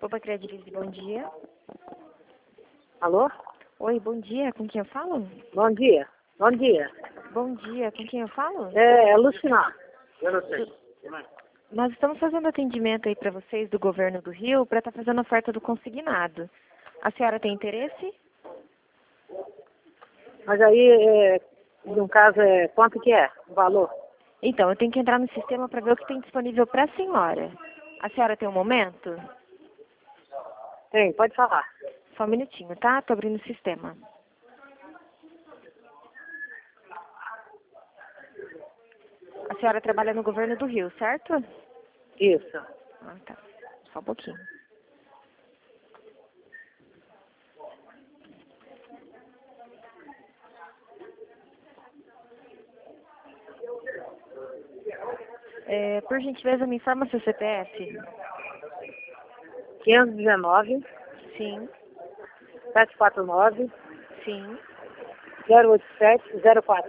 Opa, Credilize, bom dia. Alô? Oi, bom dia, com quem eu falo? Bom dia. Bom dia. Bom dia, com quem eu falo? É Lucimar. Eu não sei. Nós estamos fazendo atendimento aí para vocês do governo do Rio para estar fazendo oferta do consignado. A senhora tem interesse? Mas aí, no caso, quanto que é o valor? Então, eu tenho que entrar no sistema para ver o que tem disponível para a senhora. A senhora tem um momento? Tem, pode falar. Só um minutinho, tá? Tô abrindo o sistema. A senhora trabalha no governo do Rio, certo? Isso. Ah, tá. Só um pouquinho. Por gentileza, me informa seu CPF. 519 Sim, 749 sim. 08704.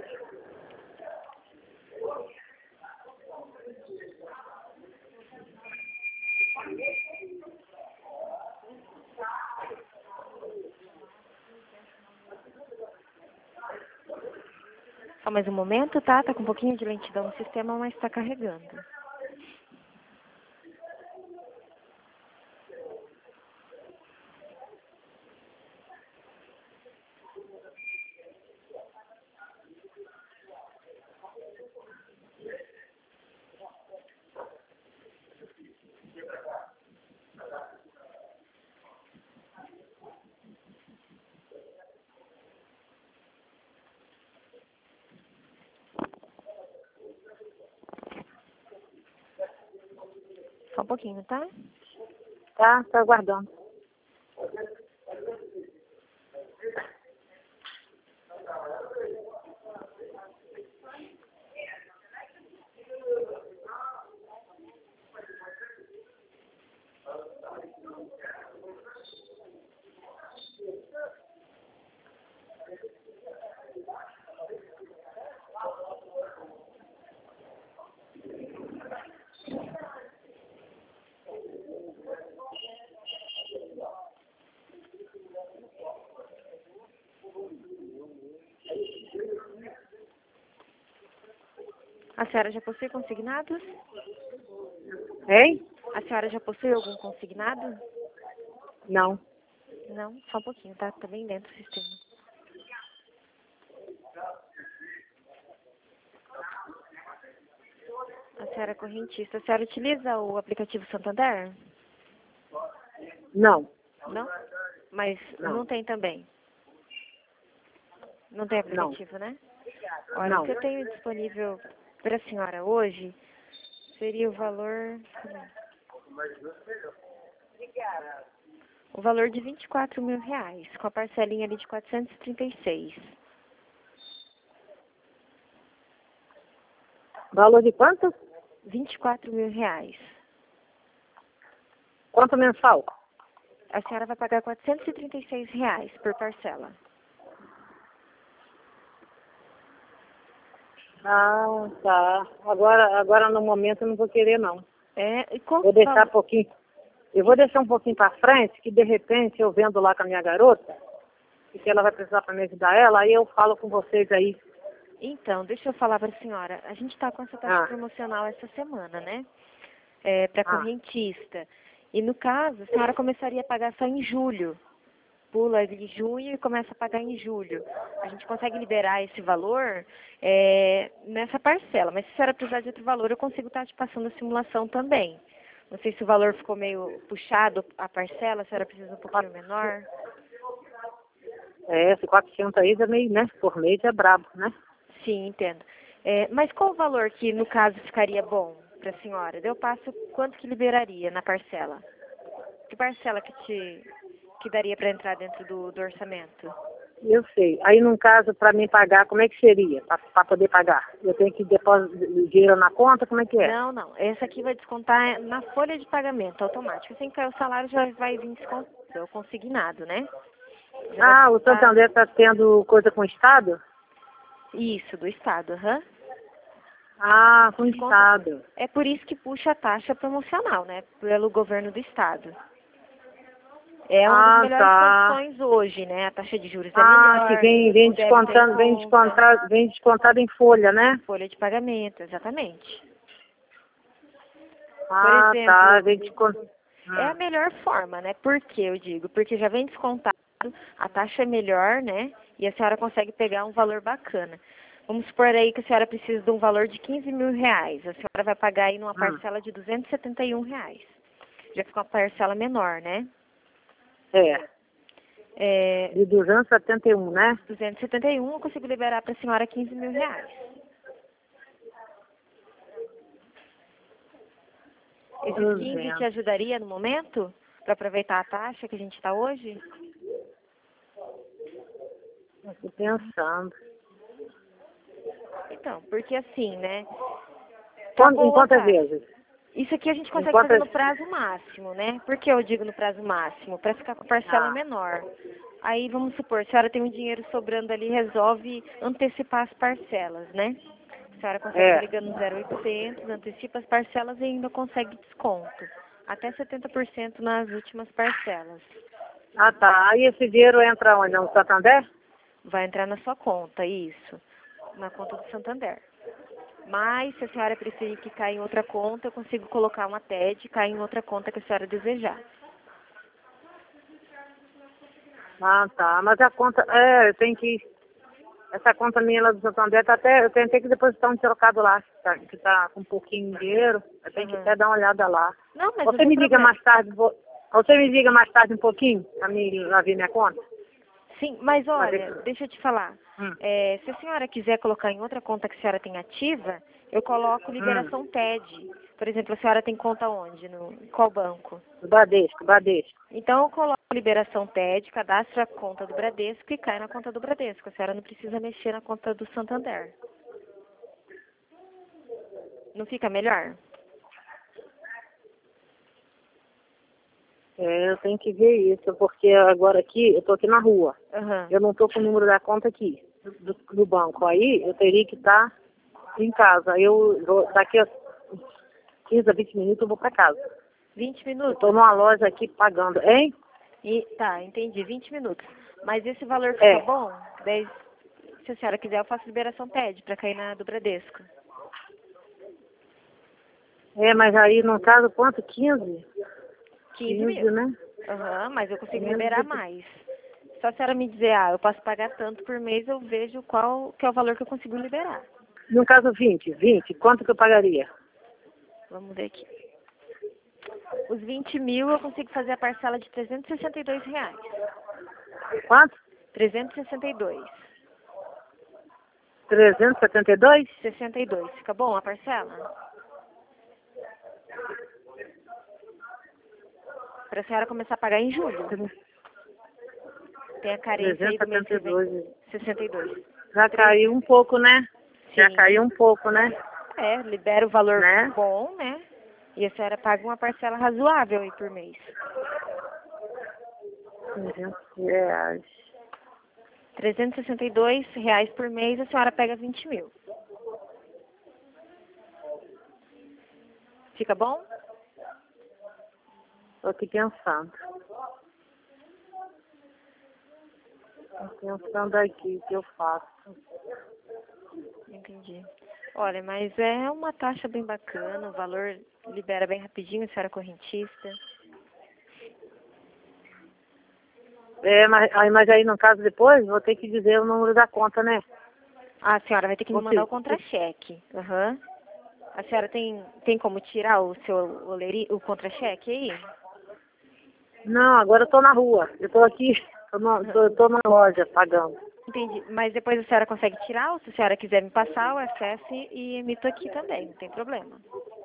Só mais um momento, tá? Tá com um pouquinho de lentidão no sistema, mas tá carregando. Só um pouquinho, tá? Tá, tô aguardando. A senhora já possui consignados? Hein? A senhora já possui algum consignado? Não. Não, só um pouquinho, tá? Tá bem dentro do sistema. A senhora é correntista. A senhora utiliza o aplicativo Santander? Não. Não? Mas Não. não tem também? Não tem aplicativo, né? Olha, Não. o que eu tenho disponível para a senhora hoje seria o valor... O valor de R$ 24.000, com a parcelinha ali de 436. Valor de quanto? R$ 24.000. Quanto mensal? A senhora vai pagar R$ 436 por parcela. Ah, tá. Agora no momento eu não vou querer, não. E qual Vou deixar um pouquinho. Eu vou deixar um pouquinho para frente, que de repente eu vendo lá com a minha garota, e que ela vai precisar para me ajudar ela, aí eu falo com vocês aí. Então, deixa eu falar para a senhora. A gente está com essa taxa promocional essa semana, né? Para correntista. E no caso, a senhora começaria a pagar só em julho. Pula de junho e começa a pagar em julho. A gente consegue liberar esse valor nessa parcela. Mas se a senhora precisar de outro valor, eu consigo estar te passando a simulação também. Não sei se o valor ficou meio puxado a parcela, a senhora precisa um pouquinho menor. Esse 400 aí também, né? Por mês é brabo, né? Sim, entendo. Mas qual o valor que, no caso, ficaria bom para a senhora? Eu passo quanto que liberaria na parcela? Que parcela que daria para entrar dentro do orçamento? Eu sei. Aí, num caso, para mim pagar, como é que seria? Para poder pagar? Eu tenho que depositar dinheiro na conta? Como é que é? Não. Essa aqui vai descontar na folha de pagamento automático. Assim que cair o salário, já vai vir desconto, o consignado, né? O Santander está tendo coisa com o Estado? Isso, do Estado, aham. Com o Estado. É por isso que puxa a taxa promocional, né? Pelo governo do Estado. É uma das melhores tá. condições hoje, né? A taxa de juros é melhor. Que vem descontado em folha, né? Folha de pagamento, exatamente. Por exemplo, tá, vem descontado. É a melhor forma, né? Por que eu digo? Porque já vem descontado, a taxa é melhor, né? E a senhora consegue pegar um valor bacana. Vamos supor aí que a senhora precisa de um valor de 15 mil reais. A senhora vai pagar aí numa parcela de 271 reais. Já fica uma parcela menor, né? De 271, né? 271 eu consigo liberar para a senhora 15 mil reais. Esses 15 te ajudaria no momento? Para aproveitar a taxa que a gente está hoje? Estou pensando. Então, porque assim, né? Em quantas vezes? Isso aqui a gente consegue fazer no prazo máximo, né? Por que eu digo no prazo máximo? Para ficar com a parcela menor. Aí, vamos supor, a senhora tem um dinheiro sobrando ali, resolve antecipar as parcelas, né? A senhora consegue ligando no 0800, antecipa as parcelas e ainda consegue desconto. Até 70% nas últimas parcelas. Tá. Aí esse dinheiro entra onde? No Santander? Vai entrar na sua conta, isso. Na conta do Santander. Mas, se a senhora preferir que caia em outra conta, eu consigo colocar uma TED e cair em outra conta que a senhora desejar. Tá. Mas a conta, eu tenho que... Essa conta minha lá do Santander tá até... Eu tentei que depositar um trocado lá, que tá com um pouquinho de dinheiro. Eu tenho que até dar uma olhada lá. Não, mas Você me liga mais tarde... Você me liga mais tarde um pouquinho, pra mim lá ver minha conta? Sim, mas olha, deixa eu te falar. Se a senhora quiser colocar em outra conta que a senhora tem ativa, eu coloco liberação TED. Por exemplo, a senhora tem conta onde? Em qual banco? Bradesco. Então eu coloco liberação TED, cadastro a conta do Bradesco e cai na conta do Bradesco. A senhora não precisa mexer na conta do Santander. Não fica melhor? Eu tenho que ver isso, porque agora aqui, eu tô aqui na rua. Eu não tô com o número da conta aqui, do banco. Aí eu teria que estar em casa. Daqui a 15 a 20 minutos eu vou pra casa. 20 minutos? Eu tô numa loja aqui pagando, hein? Tá, entendi, 20 minutos. Mas esse valor fica bom? Daí, se a senhora quiser, eu faço liberação TED para cair na do Bradesco. Mas aí no caso, quanto? 15? 15 mil. Né? Mas eu consigo liberar mais. Só a senhora me dizer, eu posso pagar tanto por mês, eu vejo qual que é o valor que eu consigo liberar. No caso 20, quanto que eu pagaria? Vamos ver aqui. Os 20 mil eu consigo fazer a parcela de R$362. Quanto? 362. 372? 62. Fica bom a parcela? Para a senhora começar a pagar em julho. Tem a carência aí do mês que vem. 62. Já caiu um pouco, né? Sim. Já caiu um pouco, né? Libera o valor bom, né? E a senhora paga uma parcela razoável aí por mês. R$300. R$362 por mês, a senhora pega 20 mil. Fica bom? Tô aqui pensando. Tô pensando aqui o que eu faço. Entendi. Olha, mas é uma taxa bem bacana, o valor libera bem rapidinho, a senhora é correntista. Mas aí no caso depois, vou ter que dizer o número da conta, né? A senhora vai ter que me mandar o contra-cheque. A senhora tem como tirar o seu o contra-cheque aí? Não, agora eu tô na rua. Eu tô aqui, tô na loja pagando. Entendi. Mas depois a senhora consegue tirar, ou se a senhora quiser me passar, eu acesso e emito aqui também, não tem problema.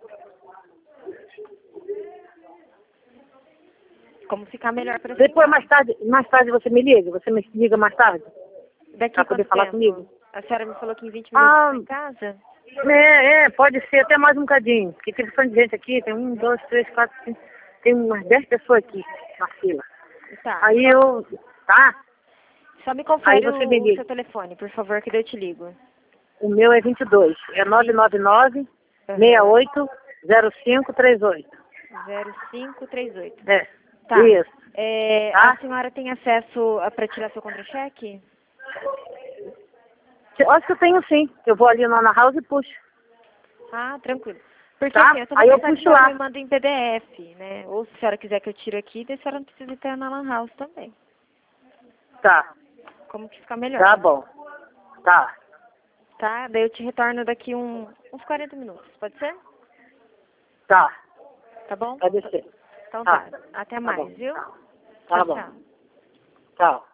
Como ficar melhor para Depois, mais tarde você me liga? Você me liga mais tarde? Daqui pra poder falar comigo? A senhora me falou que em 20 minutos tá em casa? Pode ser até mais um bocadinho. Porque tem bastante gente aqui, tem 1, 2, 3, 4, 5, tem umas 10 pessoas aqui na fila. Tá. Aí Só me confere o seu telefone, por favor, que eu te ligo. O meu é 22, é 999-680538. 0538. Tá. Isso. A senhora tem acesso para tirar seu contra-cheque? Eu acho que eu tenho sim. Eu vou ali na House e puxo. Ah, tranquilo. Porque Tá? assim, eu tô Aí eu pensando puxo que ela lá. me manda em PDF, né? Ou se a senhora quiser que eu tire aqui, daí a senhora não precisa ir na Lan House também. Tá. Como que fica melhor? Tá bom. Tá. Tá? Daí eu te retorno daqui uns 40 minutos, pode ser? Tá. Tá bom? Pode ser. Então tá. Até mais, bom. viu? Tá Tchau, bom. tchau. Tchau.